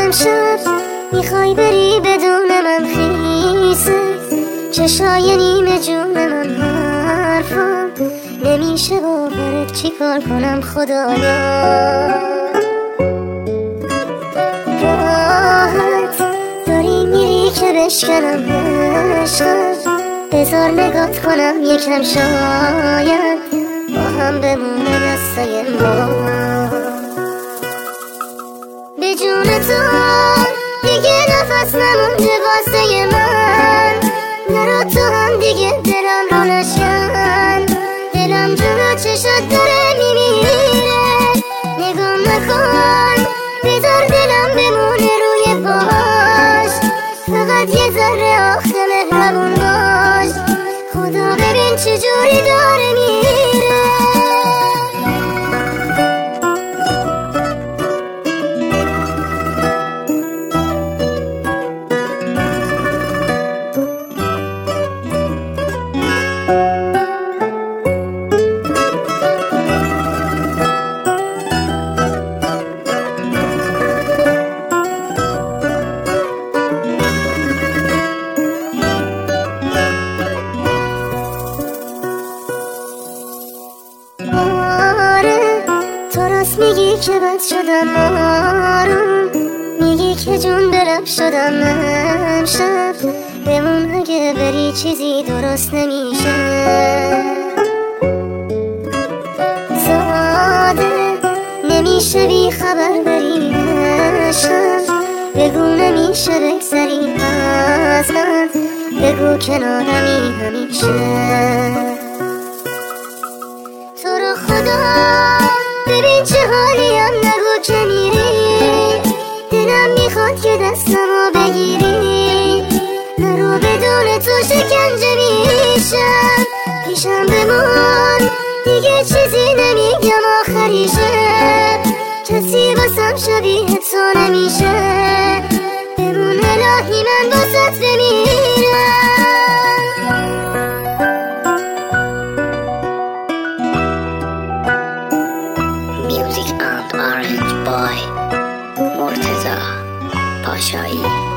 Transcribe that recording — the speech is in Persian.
امشب میخوای بری بدون من خیسه، چشای نیمه جون من حرفم نمیشه باورت، چی کار کنم خدایا. راحت داری میری که بشکنم عشقت، بذار نگات کنم یکم، شاید با هم بمونه دستای ما. به جون تو دیگه نفس نمونده واسه من، نرو تو هم دیگه دلم رو نشکن، دلم جلو چشات داره میمیره، نگام نکن بذار دلم بمونه روی پاش، فقط یه ذره آخه مهربون باش، خدا ببین چجوری داره میره. میگی که بد شدم آروم، میگی که جون برم شدم امشب، بمون اگه بری چیزی درست نمیشه. ساده نمیشه بی خبر بری عشقم، بگو نمیشه بگذری از من، بگو کنارمی همیشه. تو رو خدا ببین چه حالیم، نگو که میری، دلم میخواد که دستمو بگیری، نرو بدون تو شکنجه میشم، پیشم بمون دیگه چیزی نمیگم آخریشه، کسی واسم شبیه تو نمیشه، بمون الهی من واسط بمیرم. Music and Orange Boy Murtaza Pashai.